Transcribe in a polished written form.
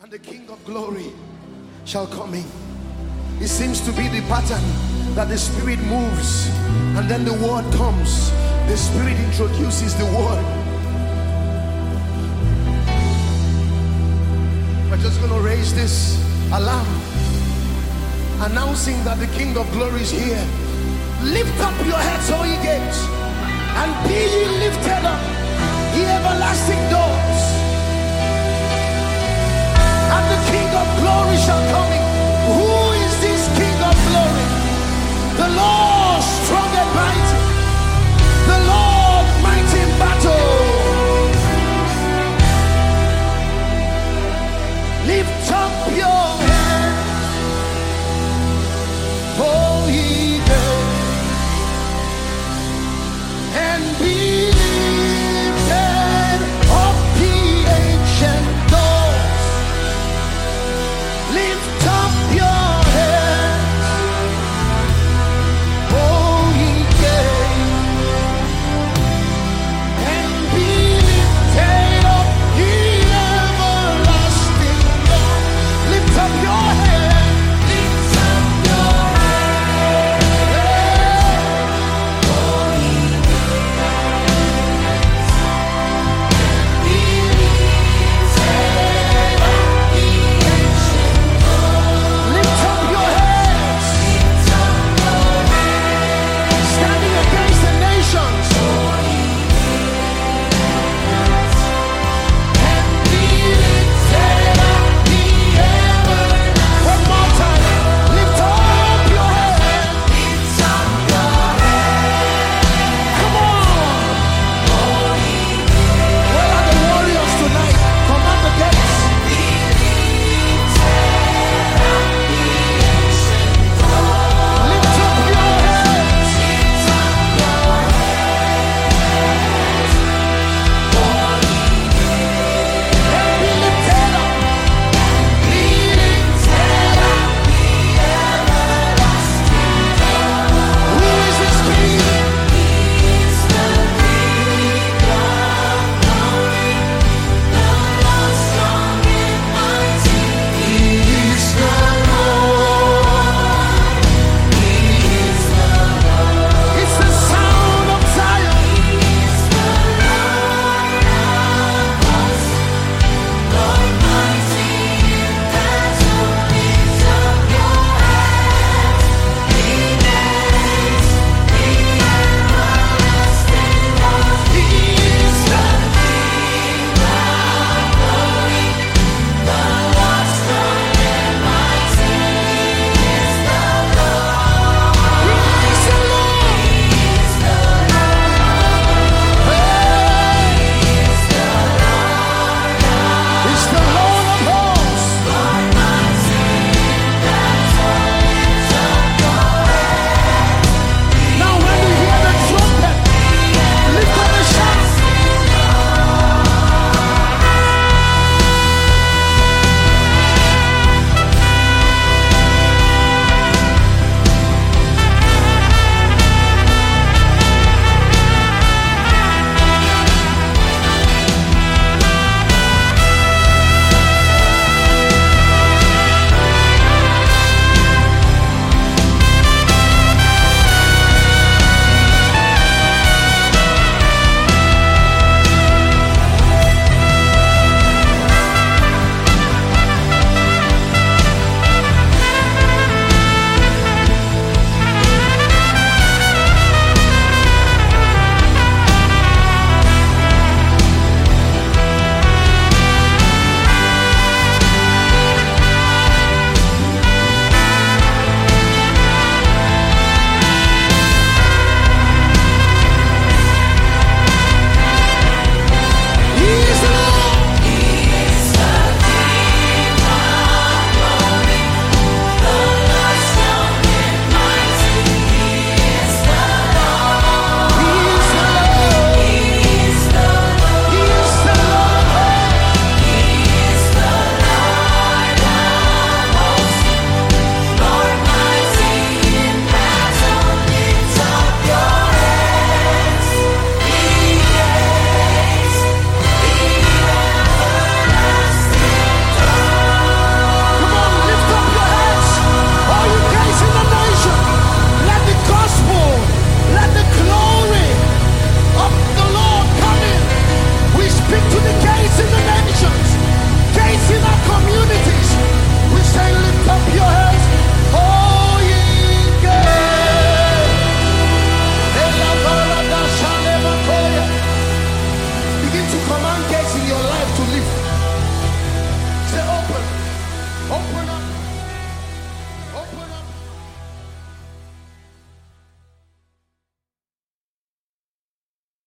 and the King of glory shall come in. It seems to be the pattern that the Spirit moves and then the word comes. The Spirit introduces the word. We're just going to raise this alarm announcing that the King of glory is here. Lift up your heads, O ye gates, and be ye lifted up, ye everlasting doors, and the King of glory shall come in. Who is this King of glory? The Lord strong and mighty, the Lord mighty in battle. Lift